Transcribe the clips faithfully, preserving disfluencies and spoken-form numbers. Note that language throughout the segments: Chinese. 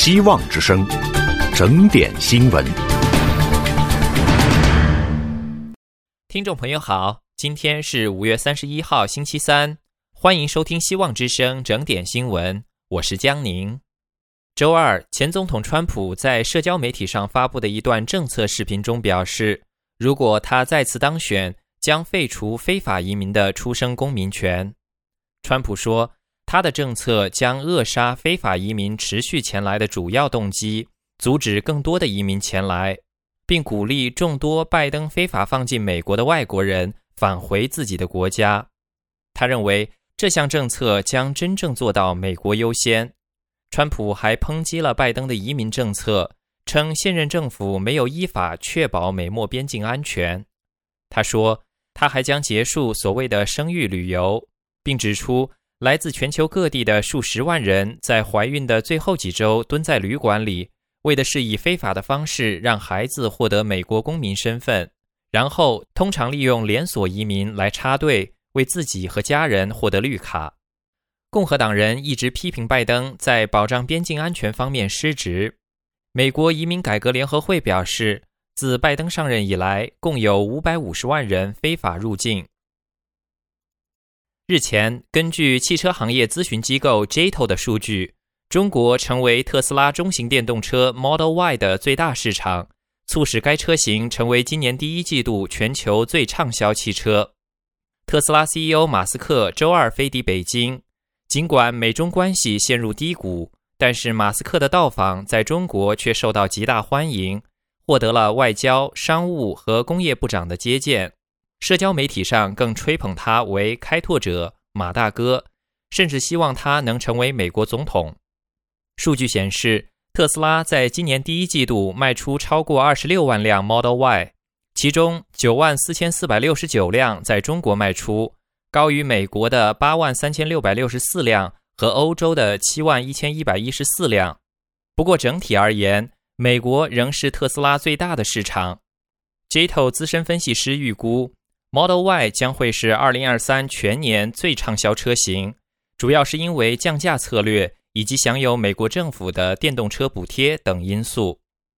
希望之声，整点新闻。 听众朋友好，今天是五月三十一号星期三，欢迎收听希望之声整点新闻，我是江宁。周二，前总统川普在社交媒体上发布的一段政策视频中表示，如果他再次当选，将废除非法移民的出生公民权。川普说，他的政策将扼杀非法移民持续前来的主要动机，阻止更多的移民前来，并鼓励众多拜登非法放进美国的外国人返回自己的国家。他认为这项政策将真正做到美国优先。川普还抨击了拜登的移民政策，称现任政府没有依法确保美墨边境安全。他说，他还将结束所谓的生育旅游，并指出来自全球各地的数十万人在怀孕的最后几周蹲在旅馆里，为的是以非法的方式让孩子获得美国公民身份，然后通常利用连锁移民来插队，为自己和家人获得绿卡。共和党人一直批评拜登在保障边境安全方面失职。美国移民改革联合会表示，自拜登上任以来，共有五百五十万人非法入境。日前，根据汽车行业咨询机构 J T O 的数据，中国成为特斯拉中型电动车 Model Y 的最大市场，促使该车型成为今年第一季度全球最畅销汽车。特斯拉 C E O 马斯克周二飞抵北京，尽管美中关系陷入低谷，但是马斯克的到访在中国却受到极大欢迎，获得了外交、商务和工业部长的接见。社交媒体上更吹捧他为开拓者、马大哥，甚至希望他能成为美国总统。数据显示，特斯拉在今年第一季度卖出超过二十六万辆 Model Y， 其中九万四千四百六十九辆在中国卖出，高于美国的八万三千六百六十四辆和欧洲的七万一千一百一十四辆。不过整体而言，美国仍是特斯拉最大的市场。J T O 资深分析师预估， Model Y 将会是二零二三全年最畅销车型，主要是因为降价策略以及享有美国政府的电动车补贴等因素。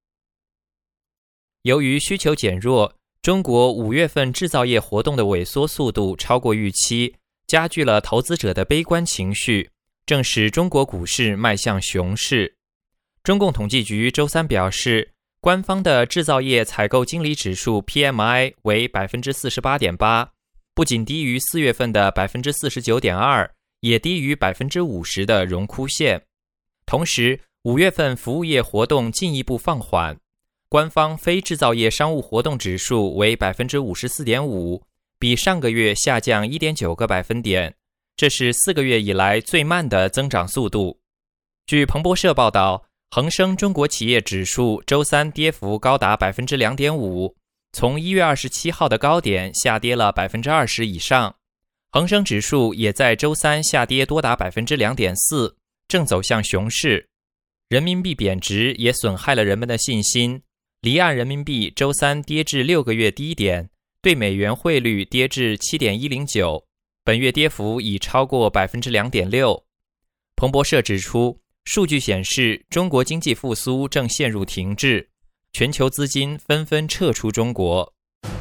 由于需求减弱，中国五月份制造业活动的萎缩速度超过预期，加剧了投资者的悲观情绪，正使中国股市迈向熊市。中共统计局周三表示，官方的制造业采购经理指数 P M I 为 百分之四十八点八， 不仅低于四月份的 百分之四十九点二， 也低于 百分之五十 的荣枯线。同时，五月份服务业活动进一步放缓，官方非制造业商务活动指数为 百分之五十四点五， 比上个月下降 一点九个百分点，这是四个月以来最慢的增长速度。据彭博社报道，恒生中国企业指数周三跌幅高达 百分之二点五， 从一月二十七号的高点下跌了 百分之二十 以上。恒生指数也在周三下跌多达 百分之二点四， 正走向熊市。人民币贬值也损害了人们的信心，离岸人民币周三跌至六个月低点，对美元汇率跌至 七点一零九， 本月跌幅已超过 百分之二点六。 彭博社指出，数据显示中国经济复苏正陷入停滞，全球资金纷纷撤出中国。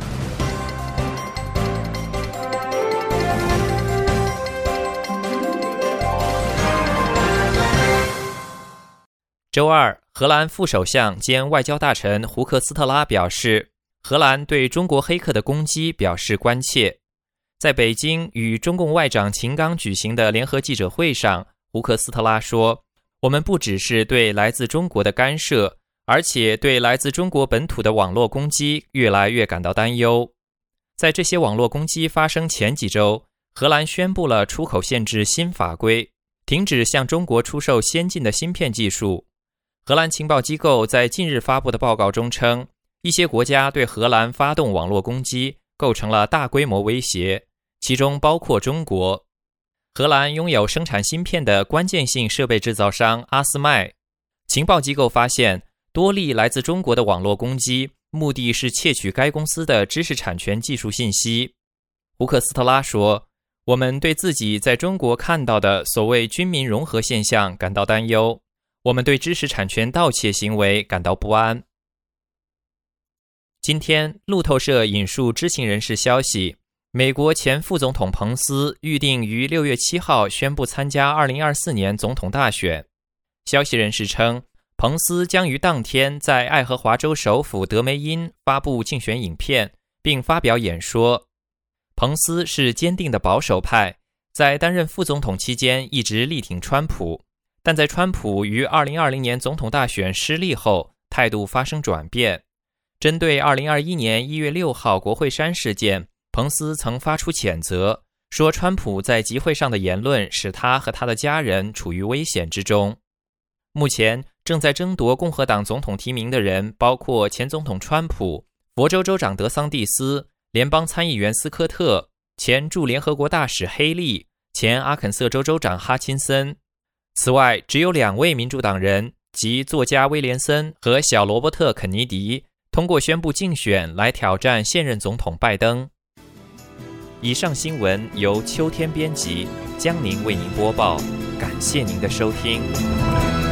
周二，荷兰副首相兼外交大臣胡克斯特拉表示，荷兰对中国黑客的攻击表示关切。在北京与中共外长秦刚举行的联合记者会上，胡克斯特拉说，我们不只是对来自中国的干涉，而且对来自中国本土的网络攻击越来越感到担忧。在这些网络攻击发生前几周，荷兰宣布了出口限制新法规，停止向中国出售先进的芯片技术。荷兰情报机构在近日发布的报告中称，一些国家对荷兰发动网络攻击，构成了大规模威胁，其中包括中国。荷兰拥有生产芯片的关键性设备制造商阿斯麦。情报机构发现，多例来自中国的网络攻击，目的是窃取该公司的知识产权技术信息。胡克斯特拉说，我们对自己在中国看到的所谓军民融合现象感到担忧。 我们对知识产权盗窃行为感到不安。今天，路透社引述知情人士消息，美国前副总统彭斯预定于六月七号宣布参加二零二四年总统大选。消息人士称，彭斯将于当天在爱荷华州首府德梅因发布竞选影片，并发表演说。彭斯是坚定的保守派，在担任副总统期间一直力挺川普，但在川普于二零二零年总统大选失利后，态度发生转变。针对二零二一年一月六号国会山事件，彭斯曾发出谴责，说川普在集会上的言论使他和他的家人处于危险之中。目前正在争夺共和党总统提名的人包括前总统川普、佛州州长德桑蒂斯、联邦参议员斯科特、前驻联合国大使黑利、前阿肯色州州长哈钦森。此外，只有两位民主党人，即作家威廉森和小罗伯特·肯尼迪，通过宣布竞选来挑战现任总统拜登。以上新闻由秋天编辑，江宁为您播报，感谢您的收听。